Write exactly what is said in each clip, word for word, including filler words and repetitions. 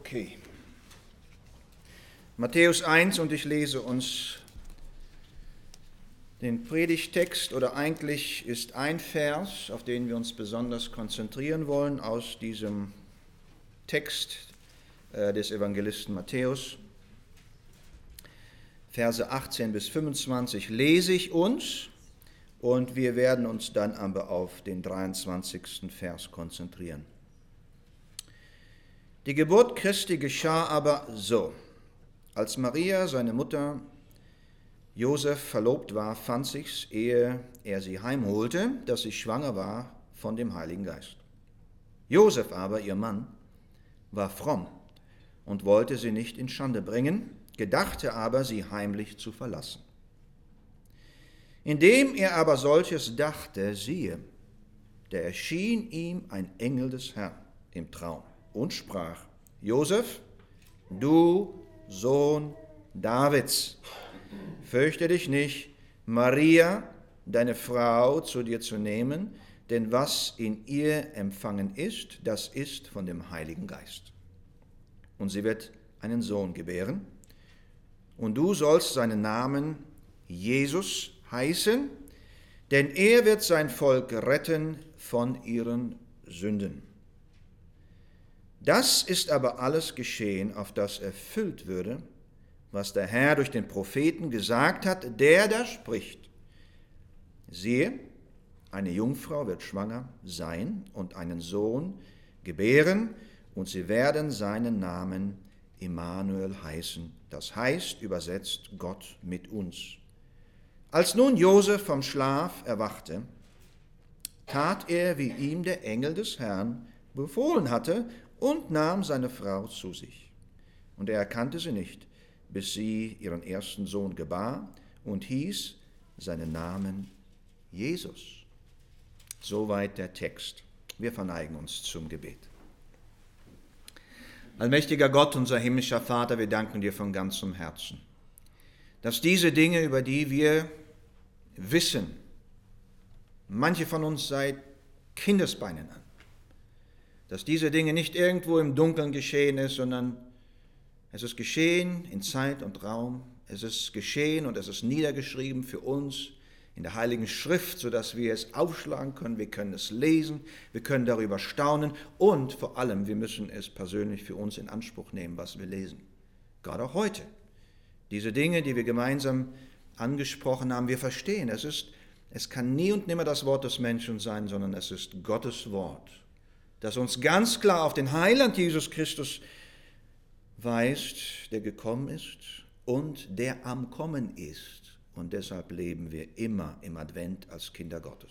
Okay. Matthäus eins, und ich lese uns den Predigttext, oder eigentlich ist ein Vers, auf den wir uns besonders konzentrieren wollen, aus diesem Text äh, des Evangelisten Matthäus. Verse achtzehn bis fünfundzwanzig lese ich uns, und wir werden uns dann aber auf den dreiundzwanzigsten Vers konzentrieren. Die Geburt Christi geschah aber so: Als Maria, seine Mutter, Josef verlobt war, fand sich's, ehe er sie heimholte, dass sie schwanger war von dem Heiligen Geist. Josef aber, ihr Mann, war fromm und wollte sie nicht in Schande bringen, gedachte aber, sie heimlich zu verlassen. Indem er aber solches dachte, siehe, da erschien ihm ein Engel des Herrn im Traum und sprach: Josef, du Sohn Davids, fürchte dich nicht, Maria, deine Frau, zu dir zu nehmen, denn was in ihr empfangen ist, das ist von dem Heiligen Geist. Und sie wird einen Sohn gebären, und du sollst seinen Namen Jesus heißen, denn er wird sein Volk retten von ihren Sünden. Das ist aber alles geschehen, auf das erfüllt würde, was der Herr durch den Propheten gesagt hat, der da spricht: Siehe, eine Jungfrau wird schwanger sein und einen Sohn gebären, und sie werden seinen Namen Immanuel heißen. Das heißt, übersetzt, Gott mit uns. Als nun Josef vom Schlaf erwachte, tat er, wie ihm der Engel des Herrn befohlen hatte, und nahm seine Frau zu sich. Und er erkannte sie nicht, bis sie ihren ersten Sohn gebar, und hieß seinen Namen Jesus. Soweit der Text. Wir verneigen uns zum Gebet. Allmächtiger Gott, unser himmlischer Vater, wir danken dir von ganzem Herzen, dass diese Dinge, über die wir wissen, manche von uns seit Kindesbeinen an, dass diese Dinge nicht irgendwo im Dunkeln geschehen ist, sondern es ist geschehen in Zeit und Raum. Es ist geschehen und es ist niedergeschrieben für uns in der Heiligen Schrift, sodass wir es aufschlagen können, wir können es lesen, wir können darüber staunen und vor allem, wir müssen es persönlich für uns in Anspruch nehmen, was wir lesen. Gerade auch heute. Diese Dinge, die wir gemeinsam angesprochen haben, wir verstehen, es ist, es kann nie und nimmer das Wort des Menschen sein, sondern es ist Gottes Wort, das uns ganz klar auf den Heiland Jesus Christus weist, der gekommen ist und der am Kommen ist. Und deshalb leben wir immer im Advent als Kinder Gottes.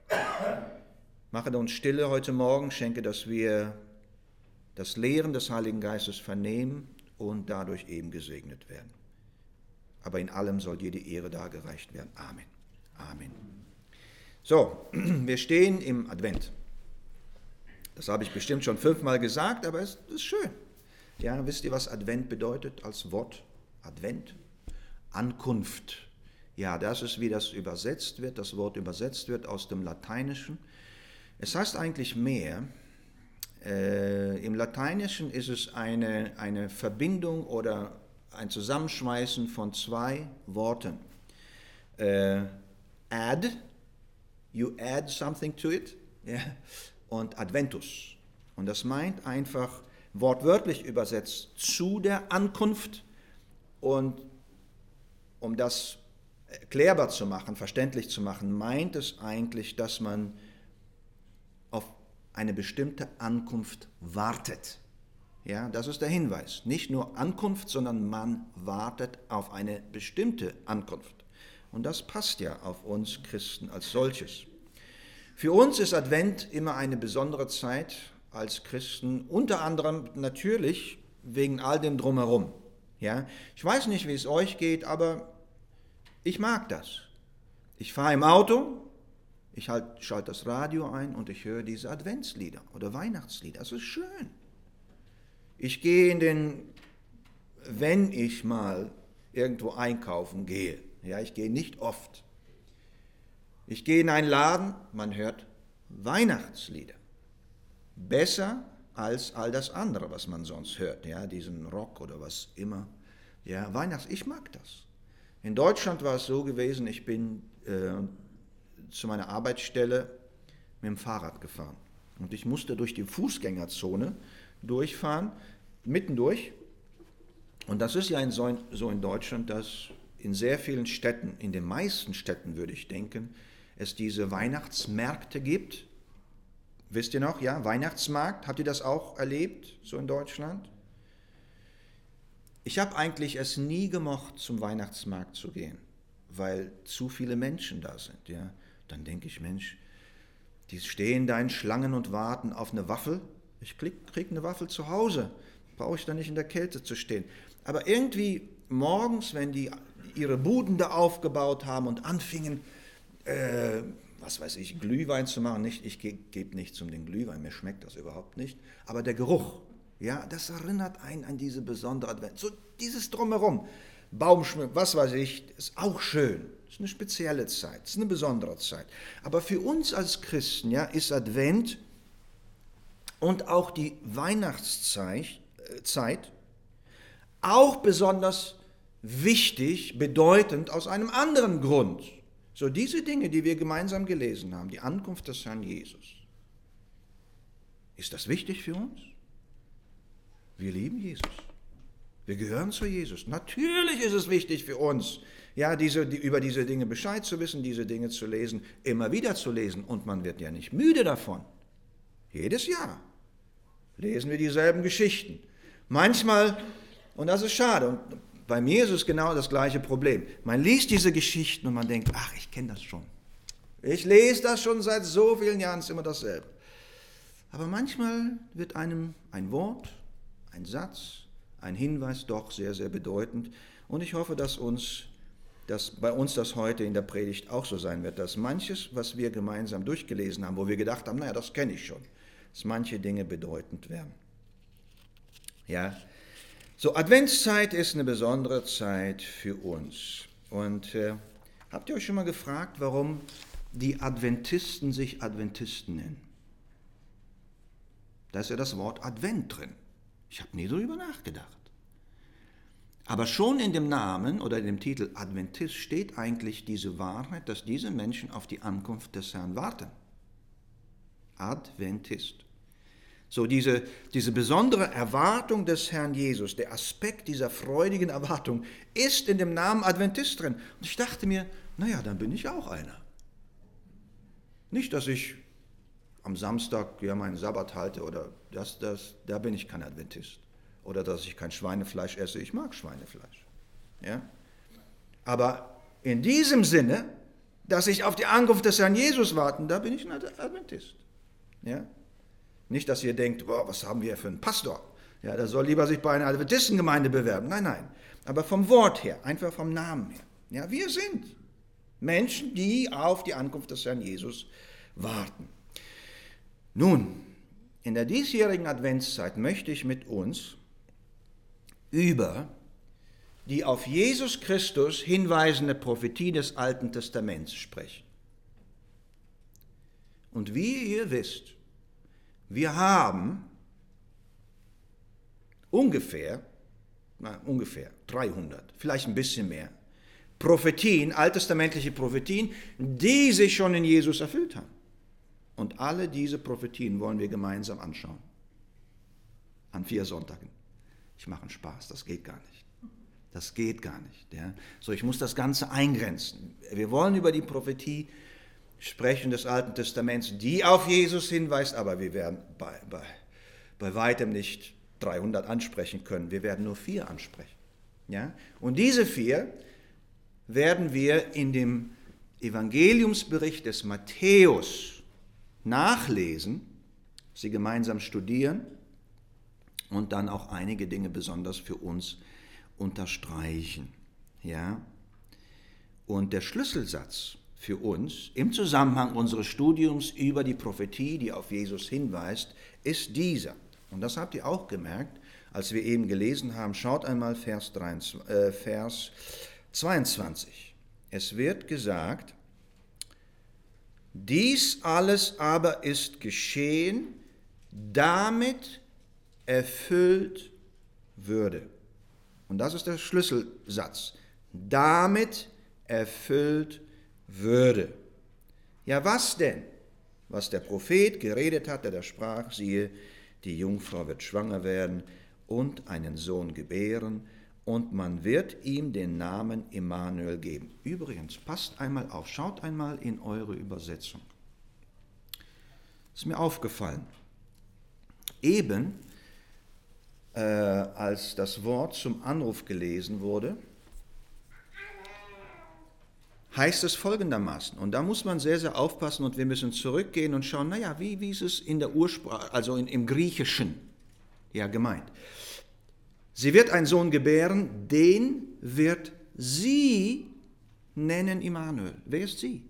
Mache uns Stille heute Morgen, schenke, dass wir das Lehren des Heiligen Geistes vernehmen und dadurch eben gesegnet werden. Aber in allem soll dir die Ehre dargereicht werden. Amen. Amen. So, wir stehen im Advent. Das habe ich bestimmt schon fünfmal gesagt, aber es ist schön. Ja, wisst ihr, was Advent bedeutet als Wort? Advent? Ankunft. Ja, das ist, wie das übersetzt wird, das Wort übersetzt wird aus dem Lateinischen. Es heißt eigentlich mehr. Äh, Im Lateinischen ist es eine, eine Verbindung oder ein Zusammenschmeißen von zwei Worten. Äh, add, you add something to it, yeah, und Adventus. Und das meint einfach, wortwörtlich übersetzt, zu der Ankunft. Und um das erklärbar zu machen, verständlich zu machen, meint es eigentlich, dass man auf eine bestimmte Ankunft wartet. Ja, das ist der Hinweis. Nicht nur Ankunft, sondern man wartet auf eine bestimmte Ankunft. Und das passt ja auf uns Christen als solches. Für uns ist Advent immer eine besondere Zeit als Christen, unter anderem natürlich wegen all dem Drumherum. Ja, ich weiß nicht, wie es euch geht, aber ich mag das. Ich fahre im Auto, ich halt, schalte das Radio ein und ich höre diese Adventslieder oder Weihnachtslieder. Das ist schön. Ich gehe in den, wenn ich mal irgendwo einkaufen gehe, ja, ich gehe nicht oft. Ich gehe in einen Laden, man hört Weihnachtslieder. Besser als all das andere, was man sonst hört, ja, diesen Rock oder was immer. Ja, Weihnachts, ich mag das. In Deutschland war es so gewesen, ich bin äh, zu meiner Arbeitsstelle mit dem Fahrrad gefahren. Und ich musste durch die Fußgängerzone durchfahren, mittendurch. Und das ist ja in so, in, so in Deutschland, dass in sehr vielen Städten, in den meisten Städten würde ich denken, es diese Weihnachtsmärkte gibt. Wisst ihr noch, ja, Weihnachtsmarkt, habt ihr das auch erlebt, so in Deutschland? Ich habe eigentlich es nie gemocht, zum Weihnachtsmarkt zu gehen, weil zu viele Menschen da sind. Ja. Dann denke ich, Mensch, die stehen da in Schlangen und warten auf eine Waffel. Ich kriege eine Waffel zu Hause, brauche ich da nicht in der Kälte zu stehen. Aber irgendwie morgens, wenn die ihre Buden da aufgebaut haben und anfingen, äh, was weiß ich, Glühwein zu machen, nicht, ich ge- gebe nichts um den Glühwein, mir schmeckt das überhaupt nicht, aber der Geruch, ja, das erinnert einen an diese besondere Advent. So dieses Drumherum, Baumschmück, was weiß ich, ist auch schön. Ist eine spezielle Zeit, ist eine besondere Zeit. Aber für uns als Christen, ja, ist Advent und auch die Weihnachtszeit äh, Zeit auch besonders wichtig, bedeutend aus einem anderen Grund. So diese Dinge, die wir gemeinsam gelesen haben, die Ankunft des Herrn Jesus. Ist das wichtig für uns? Wir lieben Jesus. Wir gehören zu Jesus. Natürlich ist es wichtig für uns, ja, diese, die, über diese Dinge Bescheid zu wissen, diese Dinge zu lesen, immer wieder zu lesen. Und man wird ja nicht müde davon. Jedes Jahr lesen wir dieselben Geschichten. Manchmal, und das ist schade, und bei mir ist es genau das gleiche Problem. Man liest diese Geschichten und man denkt, ach, ich kenne das schon. Ich lese das schon seit so vielen Jahren, es ist immer dasselbe. Aber manchmal wird einem ein Wort, ein Satz, ein Hinweis doch sehr, sehr bedeutend. Und ich hoffe, dass, uns, dass bei uns das heute in der Predigt auch so sein wird, dass manches, was wir gemeinsam durchgelesen haben, wo wir gedacht haben, naja, das kenne ich schon, dass manche Dinge bedeutend werden. Ja, so, Adventszeit ist eine besondere Zeit für uns. Und äh, habt ihr euch schon mal gefragt, warum die Adventisten sich Adventisten nennen? Da ist ja das Wort Advent drin. Ich habe nie darüber nachgedacht. Aber schon in dem Namen oder in dem Titel Adventist steht eigentlich diese Wahrheit, dass diese Menschen auf die Ankunft des Herrn warten. Adventist. So diese, diese besondere Erwartung des Herrn Jesus, der Aspekt dieser freudigen Erwartung ist in dem Namen Adventist drin. Und ich dachte mir, naja, dann bin ich auch einer. Nicht, dass ich am Samstag ja meinen Sabbat halte oder das, das, da bin ich kein Adventist. Oder dass ich kein Schweinefleisch esse, ich mag Schweinefleisch. Ja? Aber in diesem Sinne, dass ich auf die Ankunft des Herrn Jesus warte, da bin ich ein Adventist. Ja? Nicht, dass ihr denkt, boah, was haben wir für einen Pastor? Ja, der soll lieber sich bei einer Adventistengemeinde bewerben. Nein, nein. Aber vom Wort her, einfach vom Namen her. Ja, wir sind Menschen, die auf die Ankunft des Herrn Jesus warten. Nun, in der diesjährigen Adventszeit möchte ich mit uns über die auf Jesus Christus hinweisende Prophetie des Alten Testaments sprechen. Und wie ihr wisst, wir haben ungefähr, na, ungefähr dreihundert, vielleicht ein bisschen mehr, Prophetien, alttestamentliche Prophetien, die sich schon in Jesus erfüllt haben. Und alle diese Prophetien wollen wir gemeinsam anschauen. An vier Sonntagen. Ich mache einen Spaß, das geht gar nicht. Das geht gar nicht. Ja. So, ich muss das Ganze eingrenzen. Wir wollen über die Prophetie sprechen des Alten Testaments, die auf Jesus hinweist, aber wir werden bei, bei, bei weitem nicht dreihundert ansprechen können. Wir werden nur vier ansprechen. Ja. Und diese vier werden wir in dem Evangeliumsbericht des Matthäus nachlesen, sie gemeinsam studieren und dann auch einige Dinge besonders für uns unterstreichen. Ja? Und der Schlüsselsatz für uns im Zusammenhang unseres Studiums über die Prophetie, die auf Jesus hinweist, ist dieser. Und das habt ihr auch gemerkt, als wir eben gelesen haben. Schaut einmal Vers, dreiundzwanzig, äh, Vers zweiundzwanzig. Es wird gesagt, dies alles aber ist geschehen, damit erfüllt würde. Und das ist der Schlüsselsatz. Damit erfüllt würde. Ja, was denn? Was der Prophet geredet hat, der da sprach, siehe, die Jungfrau wird schwanger werden und einen Sohn gebären, und man wird ihm den Namen Immanuel geben. Übrigens, passt einmal auf, schaut einmal in eure Übersetzung. Ist mir aufgefallen. Eben, äh, als das Wort zum Anruf gelesen wurde, heißt es folgendermaßen, und da muss man sehr, sehr aufpassen und wir müssen zurückgehen und schauen, naja, wie, wie ist es in der Ursprache, also in, im Griechischen ja gemeint. Sie wird einen Sohn gebären, den wird sie nennen Immanuel. Wer ist sie?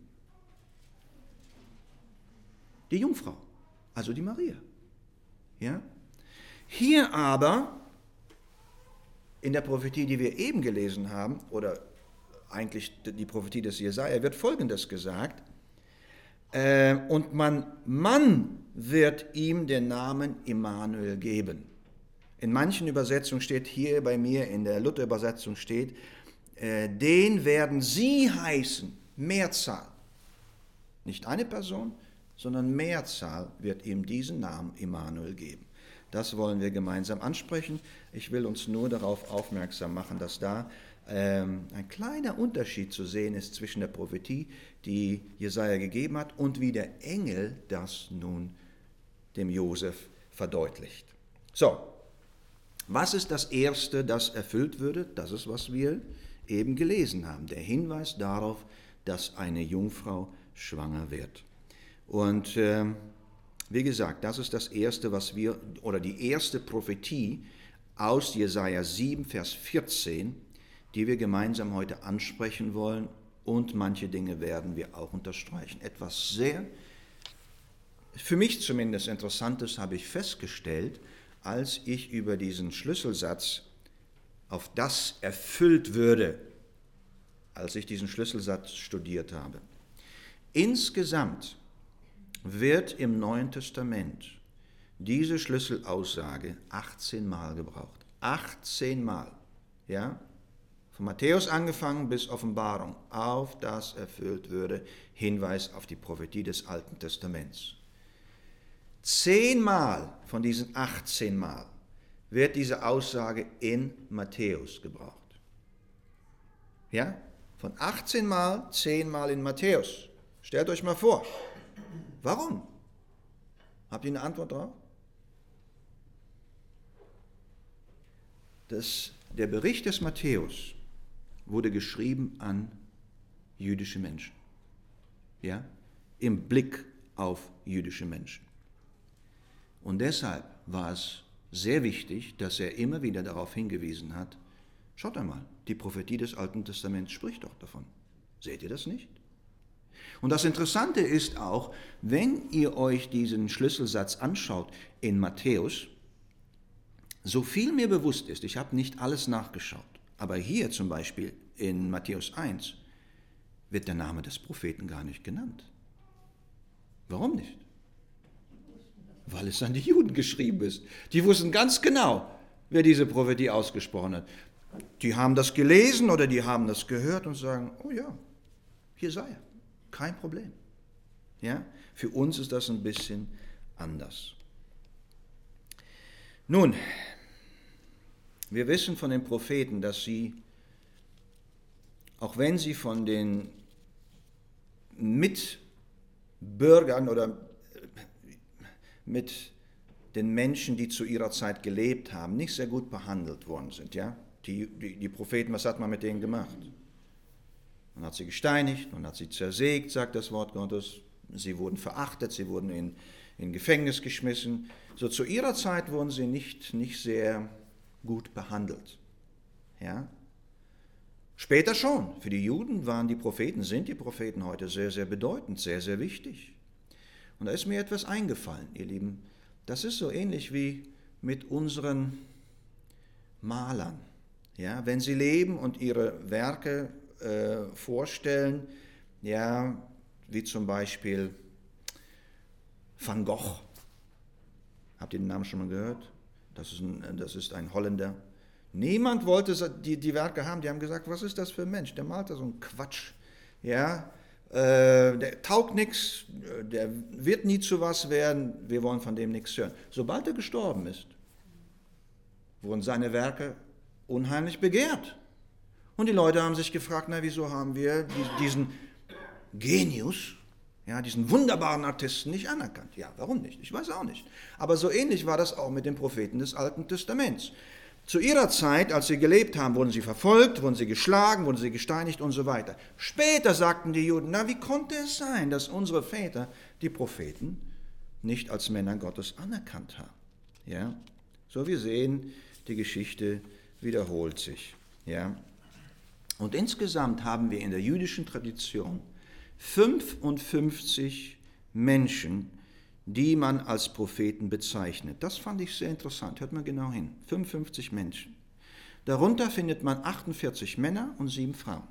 Die Jungfrau, also die Maria. Ja? Hier aber, in der Prophetie, die wir eben gelesen haben, oder eigentlich die Prophetie des Jesaja, wird Folgendes gesagt, äh, und man, man wird ihm den Namen Immanuel geben. In manchen Übersetzungen steht hier bei mir, in der Luther-Übersetzung steht, äh, den werden sie heißen, Mehrzahl. Nicht eine Person, sondern Mehrzahl wird ihm diesen Namen Immanuel geben. Das wollen wir gemeinsam ansprechen. Ich will uns nur darauf aufmerksam machen, dass da ähm, ein kleiner Unterschied zu sehen ist zwischen der Prophetie, die Jesaja gegeben hat, und wie der Engel das nun dem Josef verdeutlicht. So, was ist das Erste, das erfüllt würde? Das ist, was wir eben gelesen haben. Der Hinweis darauf, dass eine Jungfrau schwanger wird. Und äh, wie gesagt, das ist das Erste, was wir, oder die erste Prophetie aus Jesaja sieben, Vers vierzehn, die wir gemeinsam heute ansprechen wollen, und manche Dinge werden wir auch unterstreichen. Etwas sehr, für mich zumindest Interessantes habe ich festgestellt, als ich über diesen Schlüsselsatz, auf das erfüllt würde, als ich diesen Schlüsselsatz studiert habe. Insgesamt wird im Neuen Testament diese Schlüsselaussage achtzehn Mal gebraucht. achtzehn Mal, ja? Von Matthäus angefangen bis Offenbarung, auf das erfüllt würde, Hinweis auf die Prophetie des Alten Testaments. Zehnmal von diesen achtzehn Mal wird diese Aussage in Matthäus gebraucht. Ja? Von achtzehn Mal, zehn Mal in Matthäus. Stellt euch mal vor. Warum? Habt ihr eine Antwort drauf? Das, der Bericht des Matthäus wurde geschrieben an jüdische Menschen. Ja? Im Blick auf jüdische Menschen. Und deshalb war es sehr wichtig, dass er immer wieder darauf hingewiesen hat, schaut einmal, die Prophetie des Alten Testaments spricht doch davon. Seht ihr das nicht? Und das Interessante ist auch, wenn ihr euch diesen Schlüsselsatz anschaut in Matthäus, so viel mir bewusst ist, ich habe nicht alles nachgeschaut, aber hier zum Beispiel in Matthäus eins wird der Name des Propheten gar nicht genannt. Warum nicht? Weil es an die Juden geschrieben ist. Die wussten ganz genau, wer diese Prophetie ausgesprochen hat. Die haben das gelesen oder die haben das gehört und sagen, oh ja, hier sei er. Kein Problem. Ja? Für uns ist das ein bisschen anders. Nun, wir wissen von den Propheten, dass sie, auch wenn sie von den Mitbürgern oder mit den Menschen, die zu ihrer Zeit gelebt haben, nicht sehr gut behandelt worden sind. Ja? Die, die, die Propheten, was hat man mit denen gemacht? Man hat sie gesteinigt, man hat sie zersägt, sagt das Wort Gottes. Sie wurden verachtet, sie wurden in, in Gefängnis geschmissen. So zu ihrer Zeit wurden sie nicht, nicht sehr gut behandelt. Ja? Später schon. Für die Juden waren die Propheten, sind die Propheten heute sehr, sehr bedeutend, sehr, sehr wichtig. Und da ist mir etwas eingefallen, ihr Lieben. Das ist so ähnlich wie mit unseren Malern. Ja? Wenn sie leben und ihre Werke äh, vorstellen, ja, wie zum Beispiel Van Gogh. Habt ihr den Namen schon mal gehört? das ist ein, das ist ein Holländer. Niemand wollte die, die Werke haben, die haben gesagt, was ist das für ein Mensch, der malt da so einen Quatsch. Ja, äh, der taugt nichts, der wird nie zu was werden, wir wollen von dem nichts hören. Sobald er gestorben ist, wurden seine Werke unheimlich begehrt. Und die Leute haben sich gefragt, na, wieso haben wir diesen Genius, ja, diesen wunderbaren Artisten nicht anerkannt? Ja, warum nicht? Ich weiß auch nicht. Aber so ähnlich war das auch mit den Propheten des Alten Testaments. Zu ihrer Zeit, als sie gelebt haben, wurden sie verfolgt, wurden sie geschlagen, wurden sie gesteinigt und so weiter. Später sagten die Juden, na, wie konnte es sein, dass unsere Väter die Propheten nicht als Männer Gottes anerkannt haben? Ja, so wir sehen, die Geschichte wiederholt sich. Ja. Und insgesamt haben wir in der jüdischen Tradition fünfundfünfzig Menschen, die man als Propheten bezeichnet. Das fand ich sehr interessant, hört mal genau hin. fünfundfünfzig Menschen. Darunter findet man achtundvierzig Männer und sieben Frauen.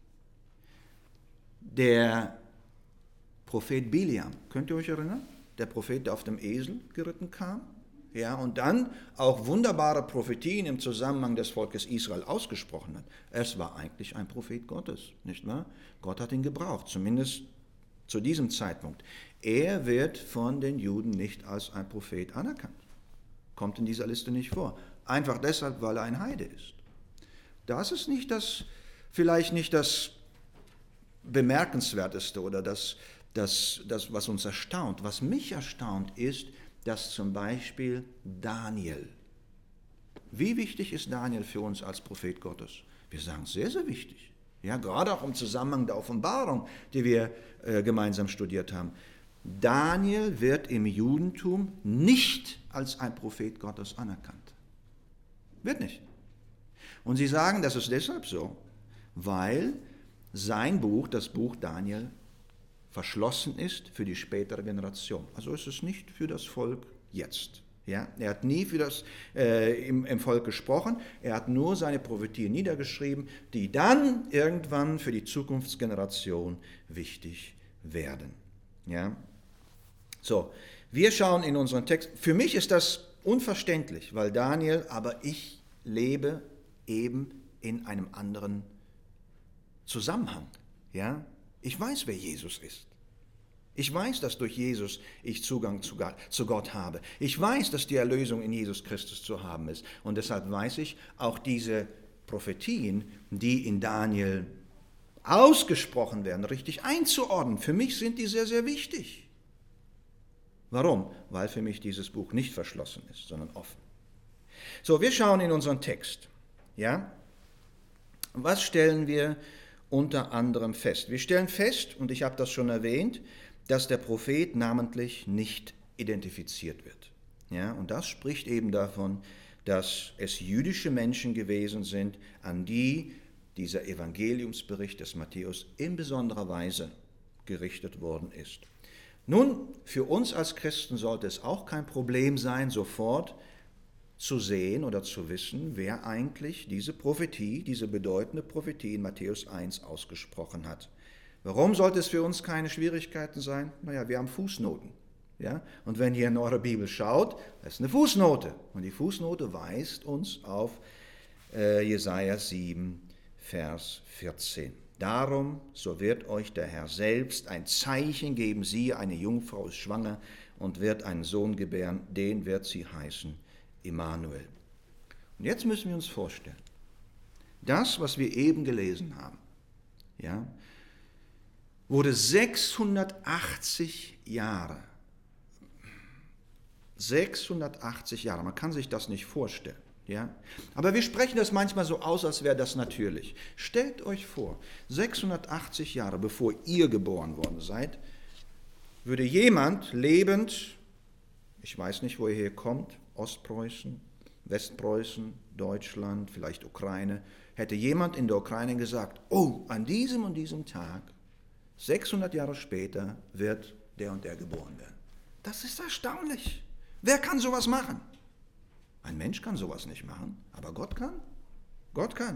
Der Prophet Biliam, könnt ihr euch erinnern? Der Prophet, der auf dem Esel geritten kam. Ja, und dann auch wunderbare Prophetien im Zusammenhang des Volkes Israel ausgesprochen hat. Es war eigentlich ein Prophet Gottes, nicht wahr? Gott hat ihn gebraucht, zumindest zu diesem Zeitpunkt. Er wird von den Juden nicht als ein Prophet anerkannt. Kommt in dieser Liste nicht vor. Einfach deshalb, weil er ein Heide ist. Das ist nicht das, vielleicht nicht das Bemerkenswerteste oder das, das, das, was uns erstaunt. Was mich erstaunt ist, dass zum Beispiel Daniel, wie wichtig ist Daniel für uns als Prophet Gottes? Wir sagen, sehr, sehr wichtig. Ja, gerade auch im Zusammenhang der Offenbarung, die wir äh, gemeinsam studiert haben. Daniel wird im Judentum nicht als ein Prophet Gottes anerkannt. Wird nicht. Und sie sagen, das ist deshalb so, weil sein Buch, das Buch Daniel, verschlossen ist für die spätere Generation. Also ist es nicht für das Volk jetzt. Ja? Er hat nie für das, äh, im, im Volk gesprochen, er hat nur seine Prophetien niedergeschrieben, die dann irgendwann für die Zukunftsgeneration wichtig werden. Ja? So, wir schauen in unseren Text. Für mich ist das unverständlich, weil Daniel, aber ich lebe eben in einem anderen Zusammenhang. Ja? Ich weiß, wer Jesus ist. Ich weiß, dass durch Jesus ich Zugang zu Gott, zu Gott habe. Ich weiß, dass die Erlösung in Jesus Christus zu haben ist. Und deshalb weiß ich auch diese Prophetien, die in Daniel ausgesprochen werden, richtig einzuordnen. Für mich sind die sehr, sehr wichtig. Warum? Weil für mich dieses Buch nicht verschlossen ist, sondern offen. So, wir schauen in unseren Text. Ja? Was stellen wir unter anderem fest? Wir stellen fest, und ich habe das schon erwähnt, dass der Prophet namentlich nicht identifiziert wird. Ja, und das spricht eben davon, dass es jüdische Menschen gewesen sind, an die dieser Evangeliumsbericht des Matthäus in besonderer Weise gerichtet worden ist. Nun, für uns als Christen sollte es auch kein Problem sein, sofort zu sehen oder zu wissen, wer eigentlich diese Prophetie, diese bedeutende Prophetie in Matthäus eins ausgesprochen hat. Warum sollte es für uns keine Schwierigkeiten sein? Naja, wir haben Fußnoten. Ja? Und wenn ihr in eure Bibel schaut, das ist eine Fußnote. Und die Fußnote weist uns auf äh, Jesaja sieben, Vers vierzehn. Darum, so wird euch der Herr selbst ein Zeichen geben, siehe, eine Jungfrau ist schwanger und wird einen Sohn gebären, den wird sie heißen Immanuel. Und jetzt müssen wir uns vorstellen, das, was wir eben gelesen haben, ja, wurde sechshundertachtzig Jahre, sechshundertachtzig Jahre, man kann sich das nicht vorstellen, ja, aber wir sprechen das manchmal so aus, als wäre das natürlich. Stellt euch vor, sechshundertachtzig Jahre bevor ihr geboren worden seid, würde jemand lebend, ich weiß nicht, wo ihr hier kommt, Ostpreußen, Westpreußen, Deutschland, vielleicht Ukraine, hätte jemand in der Ukraine gesagt, oh, an diesem und diesem Tag, sechshundert Jahre später, wird der und der geboren werden. Das ist erstaunlich. Wer kann sowas machen? Ein Mensch kann sowas nicht machen, aber Gott kann. Gott kann.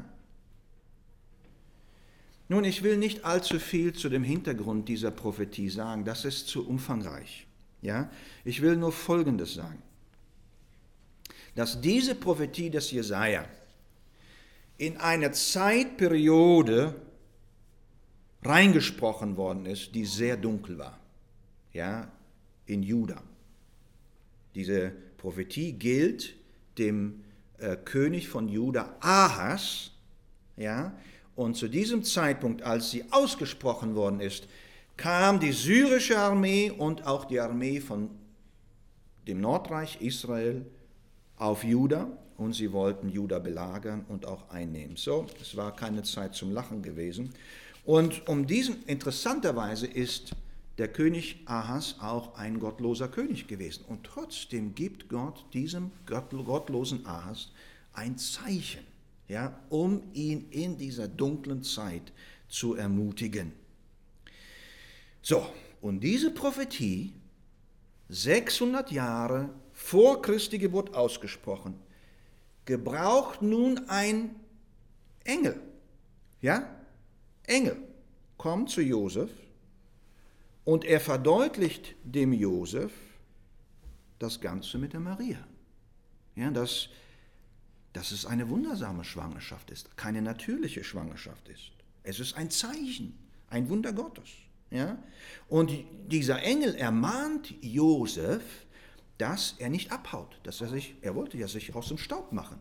Nun, ich will nicht allzu viel zu dem Hintergrund dieser Prophetie sagen, das ist zu umfangreich. Ja? Ich will nur Folgendes sagen. dass diese Prophetie des Jesaja in eine Zeitperiode reingesprochen worden ist, die sehr dunkel war, ja, in Juda. Diese Prophetie gilt dem äh, König von Juda, Ahas, ja, und zu diesem Zeitpunkt, als sie ausgesprochen worden ist, kam die syrische Armee und auch die Armee von dem Nordreich Israel auf Juda und sie wollten Juda belagern und auch einnehmen. So, es war keine Zeit zum Lachen gewesen. Und um diesen, interessanterweise ist der König Ahas auch ein gottloser König gewesen. Und trotzdem gibt Gott diesem gottlosen Ahas ein Zeichen, ja, um ihn in dieser dunklen Zeit zu ermutigen. So, und diese Prophetie, sechshundert Jahre vor Christi Geburt ausgesprochen, gebraucht nun ein Engel, ja, Engel kommt zu Josef und er verdeutlicht dem Josef das Ganze mit der Maria, ja, dass, dass es eine wundersame Schwangerschaft ist, keine natürliche Schwangerschaft ist. Es ist ein Zeichen, ein Wunder Gottes. Ja? Und dieser Engel ermahnt Josef, dass er nicht abhaut, dass er sich, er wollte ja sich aus dem Staub machen.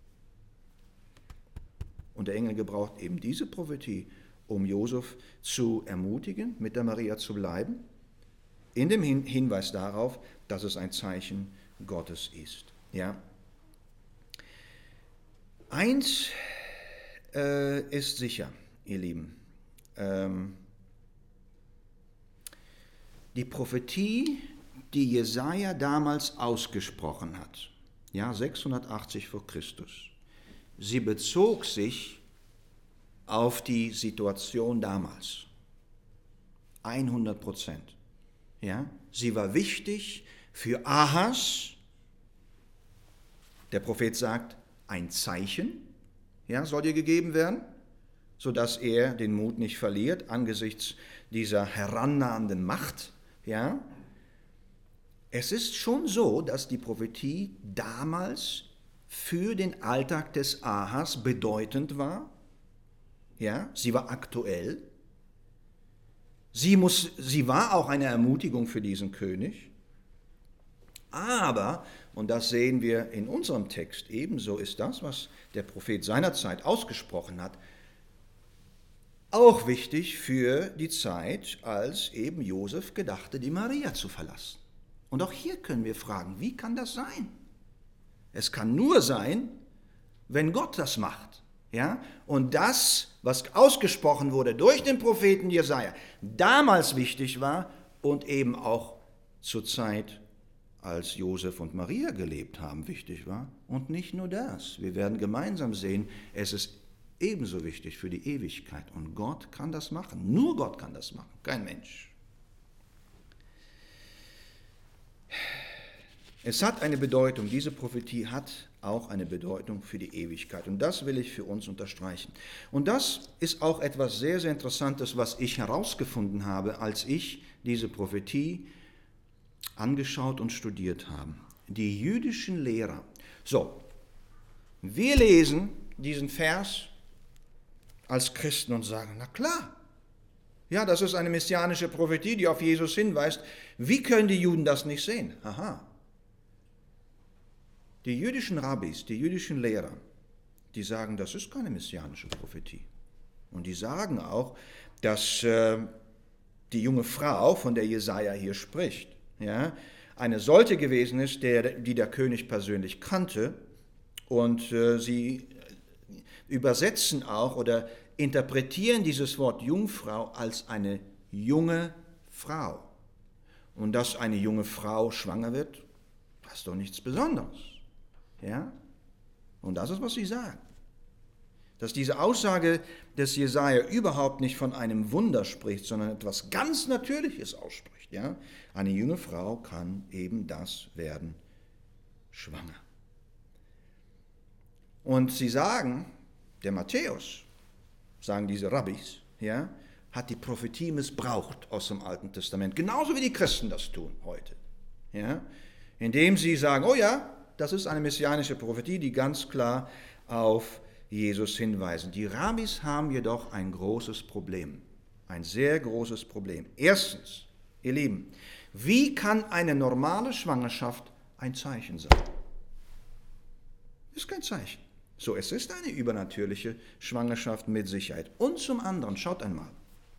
Und der Engel gebraucht eben diese Prophetie, um Josef zu ermutigen, mit der Maria zu bleiben, in dem Hin- Hinweis darauf, dass es ein Zeichen Gottes ist. Ja? Eins äh, ist sicher, ihr Lieben, ähm, die Prophetie, die Jesaja damals ausgesprochen hat, ja, sechshundertachtzig vor Christus, sie bezog sich auf die Situation damals. hundert Prozent. Ja? Sie war wichtig für Ahas. Der Prophet sagt, ein Zeichen, ja, soll dir gegeben werden, sodass er den Mut nicht verliert angesichts dieser herannahenden Macht. Ja? Es ist schon so, dass die Prophetie damals für den Alltag des Ahas bedeutend war. Ja? Sie war aktuell. Sie, muss, sie war auch eine Ermutigung für diesen König. Aber, und das sehen wir in unserem Text, ebenso ist das, was der Prophet seinerzeit ausgesprochen hat, auch wichtig für die Zeit, als eben Josef gedachte, die Maria zu verlassen. Und auch hier können wir fragen, wie kann das sein? Es kann nur sein, wenn Gott das macht. Ja? Und das, was ausgesprochen wurde durch den Propheten Jesaja, damals wichtig war und eben auch zur Zeit, als Josef und Maria gelebt haben, wichtig war. Und nicht nur das. Wir werden gemeinsam sehen, es ist ebenso wichtig für die Ewigkeit. Und Gott kann das machen. Nur Gott kann das machen, kein Mensch. Es hat eine Bedeutung, diese Prophetie hat auch eine Bedeutung für die Ewigkeit. Und das will ich für uns unterstreichen. Und das ist auch etwas sehr, sehr Interessantes, was ich herausgefunden habe, als ich diese Prophetie angeschaut und studiert habe. Die jüdischen Lehrer. So, wir lesen diesen Vers als Christen und sagen, na klar, ja, das ist eine messianische Prophetie, die auf Jesus hinweist. Wie können die Juden das nicht sehen? Aha. Die jüdischen Rabbis, die jüdischen Lehrer, die sagen, das ist keine messianische Prophetie. Und die sagen auch, dass äh, die junge Frau, von der Jesaja hier spricht, ja, eine solche gewesen ist, der, die der König persönlich kannte. Und äh, sie übersetzen auch oder interpretieren dieses Wort Jungfrau als eine junge Frau. Und dass eine junge Frau schwanger wird, das ist doch nichts Besonderes. Ja? Und das ist, was sie sagen. Dass diese Aussage des Jesaja überhaupt nicht von einem Wunder spricht, sondern etwas ganz Natürliches ausspricht. Ja? Eine junge Frau kann eben das werden, schwanger. Und sie sagen, der Matthäus, sagen diese Rabbis, ja, hat die Prophetie missbraucht aus dem Alten Testament, genauso wie die Christen das tun heute. Ja? Indem sie sagen, oh ja, das ist eine messianische Prophetie, die ganz klar auf Jesus hinweisen. Die Rabbis haben jedoch ein großes Problem, ein sehr großes Problem. Erstens, ihr Lieben, wie kann eine normale Schwangerschaft ein Zeichen sein? Ist kein Zeichen. So, es ist eine übernatürliche Schwangerschaft mit Sicherheit. Und zum anderen, schaut einmal.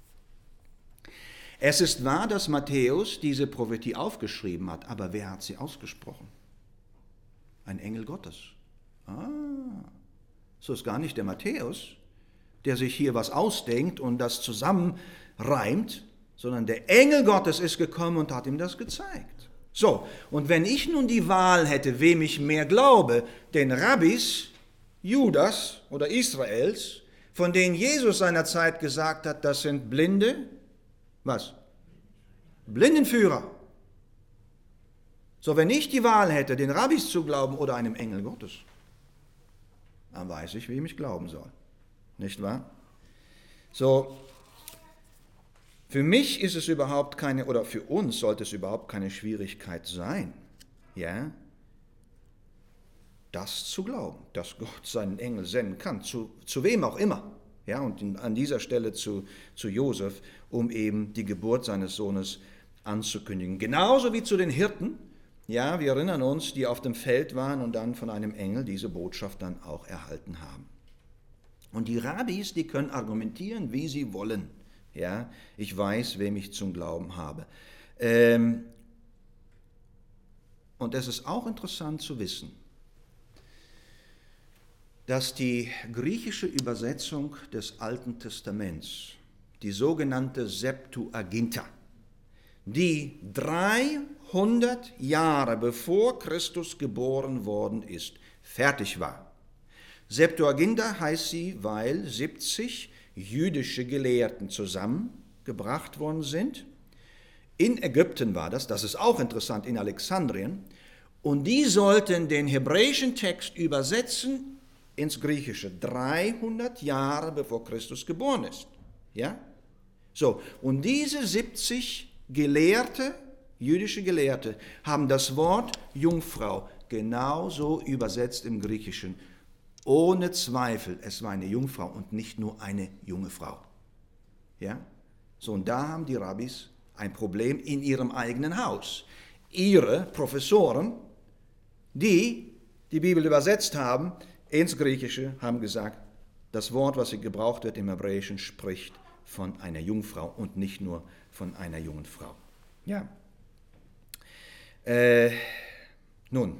Es ist wahr, dass Matthäus diese Prophetie aufgeschrieben hat, aber wer hat sie ausgesprochen? Ein Engel Gottes. Ah, so ist gar nicht der Matthäus, der sich hier was ausdenkt und das zusammenreimt, sondern der Engel Gottes ist gekommen und hat ihm das gezeigt. So, und wenn ich nun die Wahl hätte, wem ich mehr glaube, den Rabbis, Judas oder Israels, von denen Jesus seinerzeit gesagt hat, das sind Blinde, was? Blindenführer. So, wenn ich die Wahl hätte, den Rabbis zu glauben oder einem Engel Gottes, dann weiß ich, wem ich glauben soll. Nicht wahr? So, für mich ist es überhaupt keine, oder für uns sollte es überhaupt keine Schwierigkeit sein, ja, das zu glauben, dass Gott seinen Engel senden kann, zu, zu wem auch immer. Ja, und in, an dieser Stelle zu, zu Josef, um eben die Geburt seines Sohnes anzukündigen. Genauso wie zu den Hirten, ja, wir erinnern uns, die auf dem Feld waren und dann von einem Engel diese Botschaft dann auch erhalten haben. Und die Rabbis, die können argumentieren, wie sie wollen. Ja, ich weiß, wem ich zum Glauben habe. Ähm, und es ist auch interessant zu wissen, dass die griechische Übersetzung des Alten Testaments, die sogenannte Septuaginta, die dreihundert Jahre bevor Christus geboren worden ist, fertig war. Septuaginta heißt sie, weil siebzig jüdische Gelehrten zusammengebracht worden sind. In Ägypten war das, das ist auch interessant, in Alexandrien, und die sollten den hebräischen Text übersetzen ins Griechische, dreihundert Jahre bevor Christus geboren ist. Ja? So, und diese siebzig Gelehrte, jüdische Gelehrte, haben das Wort Jungfrau genauso übersetzt im Griechischen. Ohne Zweifel, es war eine Jungfrau und nicht nur eine junge Frau. Ja? So, und da haben die Rabbis ein Problem in ihrem eigenen Haus. Ihre Professoren, die die Bibel übersetzt haben, ins Griechische, haben gesagt, das Wort, was hier gebraucht wird im Hebräischen, spricht von einer Jungfrau und nicht nur von einer jungen Frau. Ja. Äh, nun,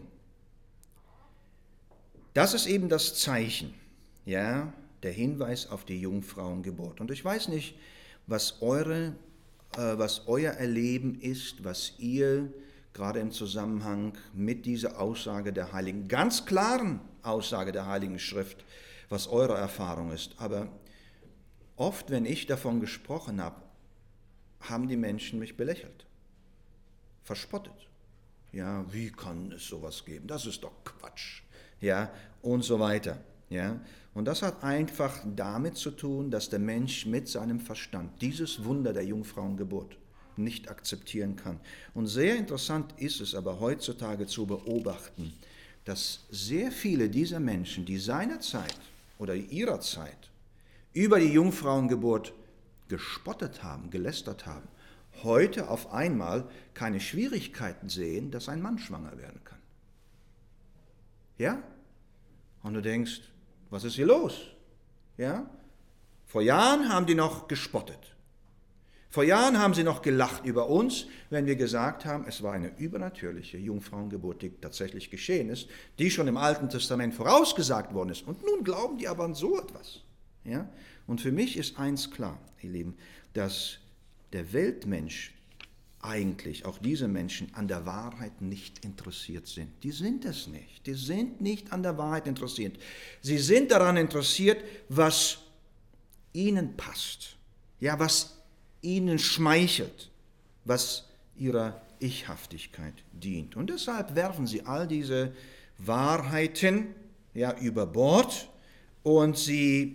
das ist eben das Zeichen, ja, der Hinweis auf die Jungfrauengeburt. Und ich weiß nicht, was, eure, äh, was euer Erleben ist, was ihr gerade im Zusammenhang mit dieser Aussage der Heiligen, ganz klaren Aussage der Heiligen Schrift, was eure Erfahrung ist. Aber oft, wenn ich davon gesprochen habe, haben die Menschen mich belächelt, verspottet. Ja, wie kann es sowas geben? Das ist doch Quatsch. Ja, und so weiter. Ja, und das hat einfach damit zu tun, dass der Mensch mit seinem Verstand dieses Wunder der Jungfrauengeburt nicht akzeptieren kann. Und sehr interessant ist es aber heutzutage zu beobachten, dass sehr viele dieser Menschen, die seinerzeit oder ihrer Zeit über die Jungfrauengeburt gespottet haben, gelästert haben, heute auf einmal keine Schwierigkeiten sehen, dass ein Mann schwanger werden kann. Ja? Und du denkst, was ist hier los? Ja? Vor Jahren haben die noch gespottet. Vor Jahren haben sie noch gelacht über uns, wenn wir gesagt haben, es war eine übernatürliche Jungfrauengeburt, die tatsächlich geschehen ist, die schon im Alten Testament vorausgesagt worden ist. Und nun glauben die aber an so etwas. Ja? Und für mich ist eins klar, ihr Lieben, dass der Weltmensch eigentlich, auch diese Menschen, an der Wahrheit nicht interessiert sind. Die sind es nicht. Die sind nicht an der Wahrheit interessiert. Sie sind daran interessiert, was ihnen passt. Ja, was ihnen schmeichelt, was ihrer Ich-Haftigkeit dient. Und deshalb werfen sie all diese Wahrheiten ja, über Bord und sie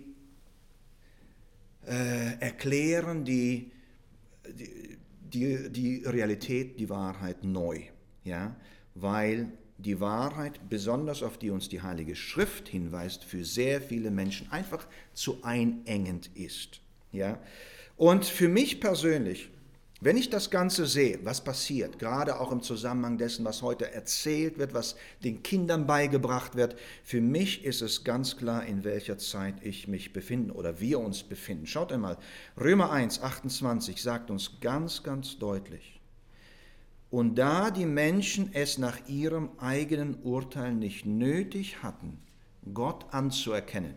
äh, erklären die, die, die, die Realität, die Wahrheit neu, ja, weil die Wahrheit, besonders auf die uns die Heilige Schrift hinweist, für sehr viele Menschen einfach zu einengend ist. Ja? Und für mich persönlich, wenn ich das Ganze sehe, was passiert, gerade auch im Zusammenhang dessen, was heute erzählt wird, was den Kindern beigebracht wird, für mich ist es ganz klar, in welcher Zeit ich mich befinde oder wir uns befinden. Schaut einmal, Römer eins, achtundzwanzig sagt uns ganz, ganz deutlich: Und da die Menschen es nach ihrem eigenen Urteil nicht nötig hatten, Gott anzuerkennen,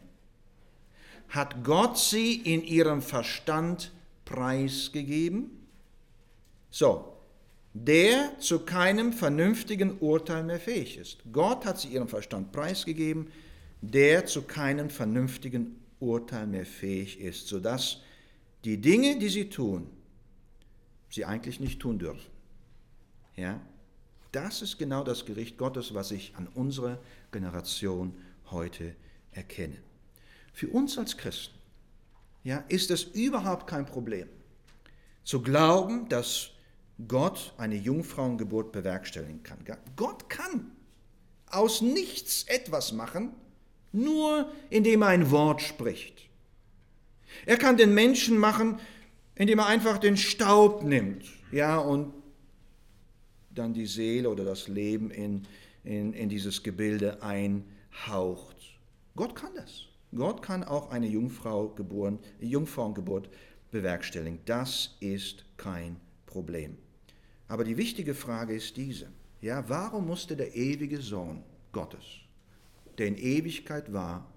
hat Gott sie in ihrem Verstand preisgegeben, so, der zu keinem vernünftigen Urteil mehr fähig ist. Gott hat sie ihrem Verstand preisgegeben, der zu keinem vernünftigen Urteil mehr fähig ist, sodass die Dinge, die sie tun, sie eigentlich nicht tun dürfen. Ja, das ist genau das Gericht Gottes, was ich an unserer Generation heute erkenne. Für uns als Christen, ja, ist es überhaupt kein Problem, zu glauben, dass Gott eine Jungfrauengeburt bewerkstelligen kann. Gott kann aus nichts etwas machen, nur indem er ein Wort spricht. Er kann den Menschen machen, indem er einfach den Staub nimmt, ja, und dann die Seele oder das Leben in, in, in dieses Gebilde einhaucht. Gott kann das. Gott kann auch eine Jungfrau geboren, Jungfrauengeburt bewerkstelligen. Das ist kein Problem. Aber die wichtige Frage ist diese: Ja, warum musste der ewige Sohn Gottes, der in Ewigkeit war,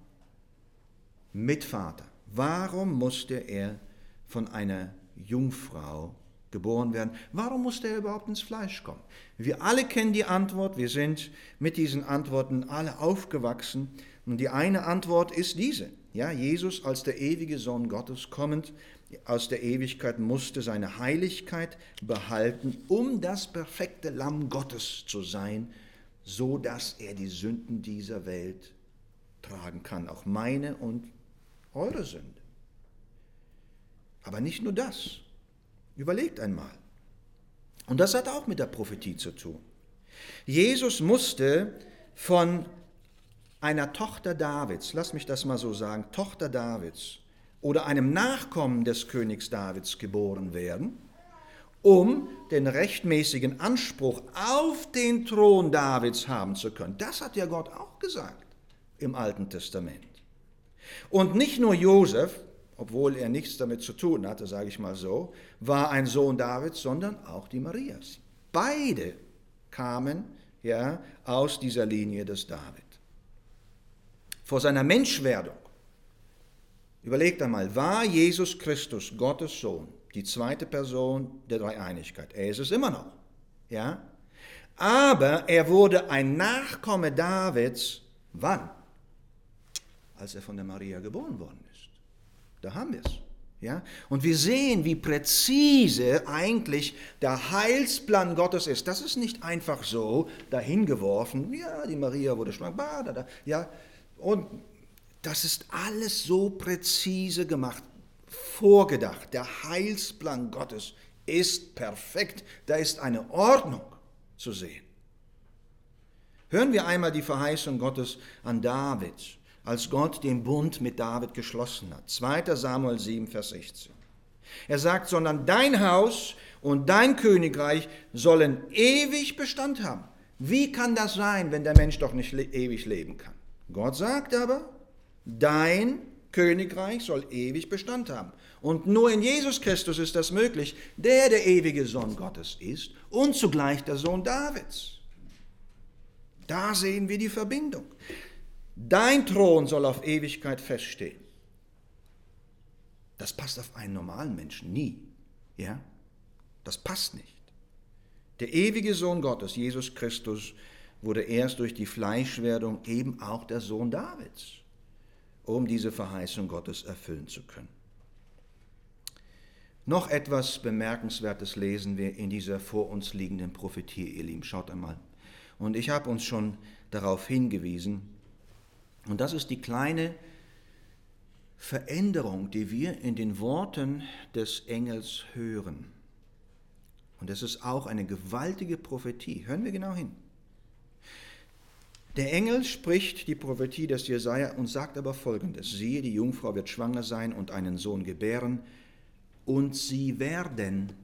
mit Vater, warum musste er von einer Jungfrau geboren werden? Warum musste er überhaupt ins Fleisch kommen? Wir alle kennen die Antwort, wir sind mit diesen Antworten alle aufgewachsen. Und die eine Antwort ist diese: Ja, Jesus als der ewige Sohn Gottes kommend aus der Ewigkeit musste seine Heiligkeit behalten, um das perfekte Lamm Gottes zu sein, so dass er die Sünden dieser Welt tragen kann, auch meine und eure Sünde. Aber nicht nur das. Überlegt einmal. Und das hat auch mit der Prophetie zu tun. Jesus musste von einer Tochter Davids, lass mich das mal so sagen, Tochter Davids oder einem Nachkommen des Königs Davids geboren werden, um den rechtmäßigen Anspruch auf den Thron Davids haben zu können. Das hat ja Gott auch gesagt im Alten Testament. Und nicht nur Josef, obwohl er nichts damit zu tun hatte, sage ich mal so, war ein Sohn Davids, sondern auch die Marias. Beide kamen ja aus dieser Linie des David. Vor seiner Menschwerdung, überlegt einmal, war Jesus Christus, Gottes Sohn, die zweite Person der Dreieinigkeit. Er ist es immer noch, ja? Aber er wurde ein Nachkomme Davids, wann? Als er von der Maria geboren worden ist. Da haben wir es. Ja? Und wir sehen, wie präzise eigentlich der Heilsplan Gottes ist. Das ist nicht einfach so dahingeworfen, ja, die Maria wurde schwanger, da, da, ja, und das ist alles so präzise gemacht, vorgedacht. Der Heilsplan Gottes ist perfekt. Da ist eine Ordnung zu sehen. Hören wir einmal die Verheißung Gottes an David, als Gott den Bund mit David geschlossen hat. zweiter Samuel sieben, Vers sechzehn. Er sagt, sondern dein Haus und dein Königreich sollen ewig Bestand haben. Wie kann das sein, wenn der Mensch doch nicht le- ewig leben kann? Gott sagt aber, dein Königreich soll ewig Bestand haben. Und nur in Jesus Christus ist das möglich, der der ewige Sohn Gottes ist und zugleich der Sohn Davids. Da sehen wir die Verbindung. Dein Thron soll auf Ewigkeit feststehen. Das passt auf einen normalen Menschen nie. Ja? Das passt nicht. Der ewige Sohn Gottes, Jesus Christus, wurde erst durch die Fleischwerdung eben auch der Sohn Davids, um diese Verheißung Gottes erfüllen zu können. Noch etwas Bemerkenswertes lesen wir in dieser vor uns liegenden Prophetie, ihr Lieben. Schaut einmal. Und ich habe uns schon darauf hingewiesen, und das ist die kleine Veränderung, die wir in den Worten des Engels hören. Und das ist auch eine gewaltige Prophetie. Hören wir genau hin. Der Engel spricht die Prophetie des Jesaja und sagt aber Folgendes: Siehe, die Jungfrau wird schwanger sein und einen Sohn gebären, und sie werden,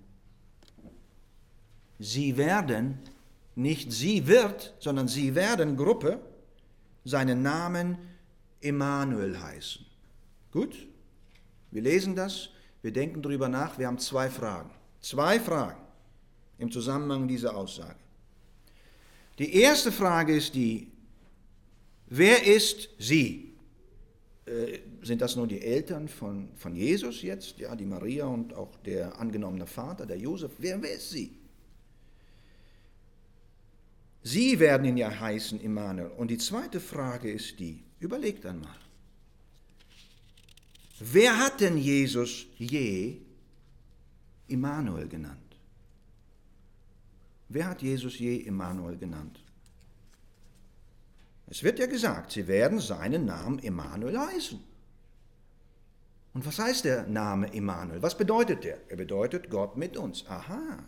sie werden, nicht sie wird, sondern sie werden, Gruppe, seinen Namen Immanuel heißen. Gut, wir lesen das, wir denken darüber nach, wir haben zwei Fragen. Zwei Fragen im Zusammenhang dieser Aussage. Die erste Frage ist die: Wer ist sie? Äh, sind das nur die Eltern von, von Jesus jetzt? Ja, die Maria und auch der angenommene Vater, der Josef. Wer, wer ist sie? Sie werden ihn ja heißen, Immanuel. Und die zweite Frage ist die: Überlegt einmal. Wer hat denn Jesus je Immanuel genannt? Wer hat Jesus je Immanuel genannt? Es wird ja gesagt, sie werden seinen Namen Immanuel heißen. Und was heißt der Name Immanuel? Was bedeutet der? Er bedeutet Gott mit uns. Aha.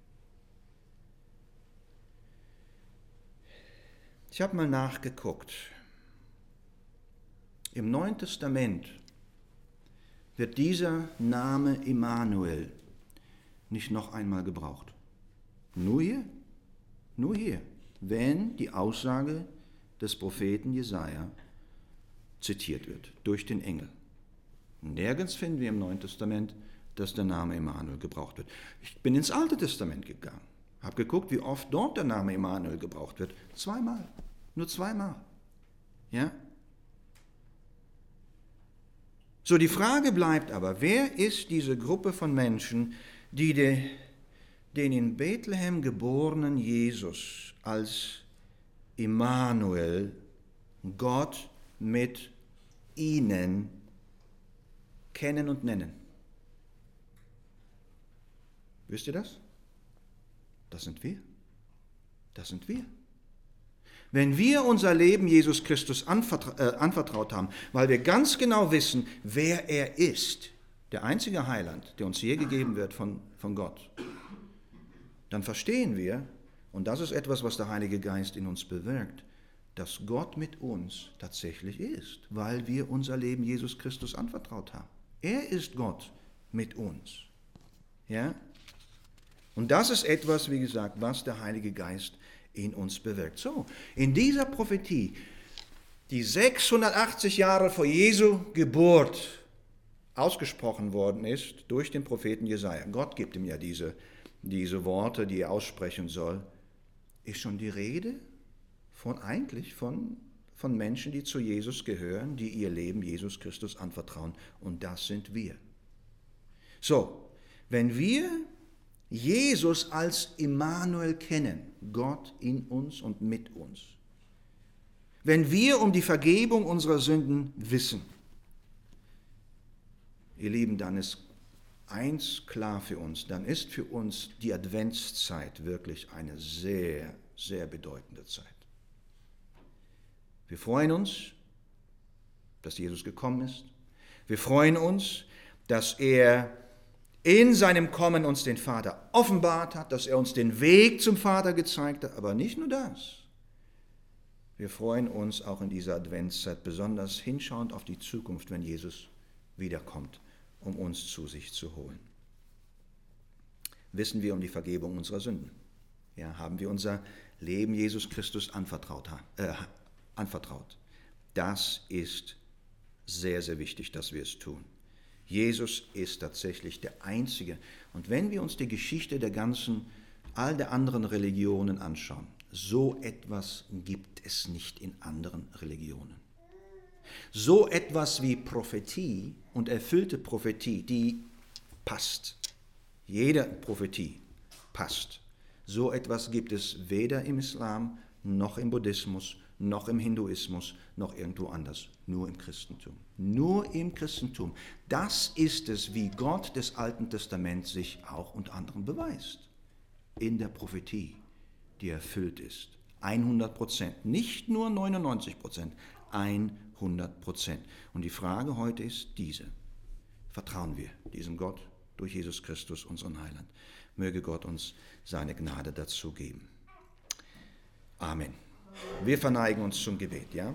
Ich habe mal nachgeguckt. Im Neuen Testament wird dieser Name Immanuel nicht noch einmal gebraucht. Nur hier, nur hier, wenn die Aussage des Propheten Jesaja zitiert wird durch den Engel. Nirgends finden wir im Neuen Testament, dass der Name Immanuel gebraucht wird. Ich bin ins Alte Testament gegangen, habe geguckt, wie oft dort der Name Immanuel gebraucht wird. Zweimal, nur zweimal. Ja? So, die Frage bleibt aber: Wer ist diese Gruppe von Menschen, die de, den in Bethlehem geborenen Jesus als Immanuel, Gott mit ihnen, kennen und nennen? Wisst ihr das? Das sind wir. Das sind wir. Wenn wir unser Leben Jesus Christus anvertra- äh, anvertraut haben, weil wir ganz genau wissen, wer er ist, der einzige Heiland, der uns je gegeben wird von, von Gott, dann verstehen wir, und das ist etwas, was der Heilige Geist in uns bewirkt, dass Gott mit uns tatsächlich ist, weil wir unser Leben Jesus Christus anvertraut haben. Er ist Gott mit uns. Ja? Und das ist etwas, wie gesagt, was der Heilige Geist in uns bewirkt. So, in dieser Prophetie, die sechshundertachtzig Jahre vor Jesu Geburt ausgesprochen worden ist durch den Propheten Jesaja, Gott gibt ihm ja diese, diese Worte, die er aussprechen soll, ist schon die Rede von eigentlich von, von Menschen, die zu Jesus gehören, die ihr Leben Jesus Christus anvertrauen. Und das sind wir. So, wenn wir Jesus als Immanuel kennen, Gott in uns und mit uns, wenn wir um die Vergebung unserer Sünden wissen, ihr Lieben, dann ist eins klar für uns, dann ist für uns die Adventszeit wirklich eine sehr, sehr bedeutende Zeit. Wir freuen uns, dass Jesus gekommen ist. Wir freuen uns, dass er in seinem Kommen uns den Vater offenbart hat, dass er uns den Weg zum Vater gezeigt hat. Aber nicht nur das. Wir freuen uns auch in dieser Adventszeit besonders hinschauend auf die Zukunft, wenn Jesus wiederkommt, um uns zu sich zu holen. Wissen wir um die Vergebung unserer Sünden? Ja, haben wir unser Leben Jesus Christus anvertraut? Äh, anvertraut. Das ist sehr, sehr wichtig, dass wir es tun. Jesus ist tatsächlich der Einzige. Und wenn wir uns die Geschichte der ganzen, all der anderen Religionen anschauen, so etwas gibt es nicht in anderen Religionen. So etwas wie Prophetie und erfüllte Prophetie, die passt. Jede Prophetie passt. So etwas gibt es weder im Islam, noch im Buddhismus, noch im Hinduismus, noch irgendwo anders. Nur im Christentum. Nur im Christentum. Das ist es, wie Gott des Alten Testaments sich auch unter anderem beweist. In der Prophetie, die erfüllt ist. hundert Prozent. Nicht nur neunundneunzig Prozent. hundert Prozent. Und die Frage heute ist diese. Vertrauen wir diesem Gott durch Jesus Christus, unseren Heiland? Möge Gott uns seine Gnade dazu geben. Amen. Wir verneigen uns zum Gebet, ja?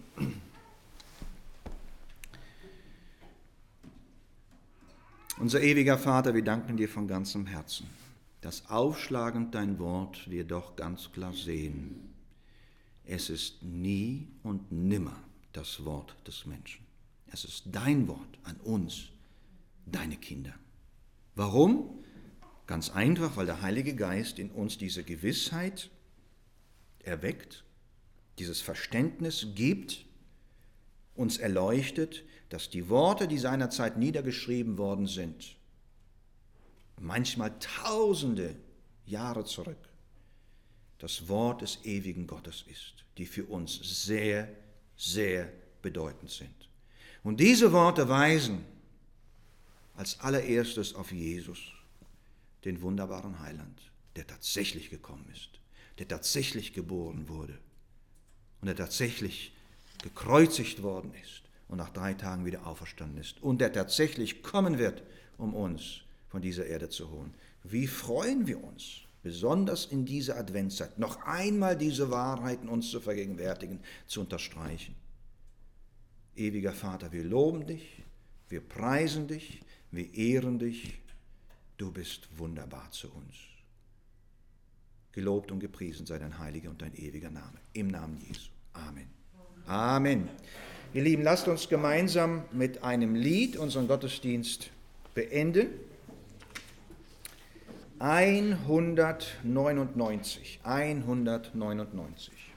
Unser ewiger Vater, wir danken dir von ganzem Herzen, dass aufschlagend dein Wort wir doch ganz klar sehen. Es ist nie und nimmer das Wort des Menschen. Es ist dein Wort an uns, deine Kinder. Warum? Ganz einfach, weil der Heilige Geist in uns diese Gewissheit erweckt, dieses Verständnis gibt, uns erleuchtet, dass die Worte, die seinerzeit niedergeschrieben worden sind, manchmal tausende Jahre zurück, das Wort des ewigen Gottes ist, die für uns sehr, sehr bedeutend sind. Und diese Worte weisen als allererstes auf Jesus, den wunderbaren Heiland, der tatsächlich gekommen ist, der tatsächlich geboren wurde und der tatsächlich gekreuzigt worden ist und nach drei Tagen wieder auferstanden ist und der tatsächlich kommen wird, um uns von dieser Erde zu holen. Wie freuen wir uns, besonders in dieser Adventszeit, noch einmal diese Wahrheiten uns zu vergegenwärtigen, zu unterstreichen. Ewiger Vater, wir loben dich, wir preisen dich, wir ehren dich. Du bist wunderbar zu uns. Gelobt und gepriesen sei dein heiliger und dein ewiger Name. Im Namen Jesu. Amen. Amen. Ihr Lieben, lasst uns gemeinsam mit einem Lied unseren Gottesdienst beenden. hundertneunundneunzig. hundertneunundneunzig.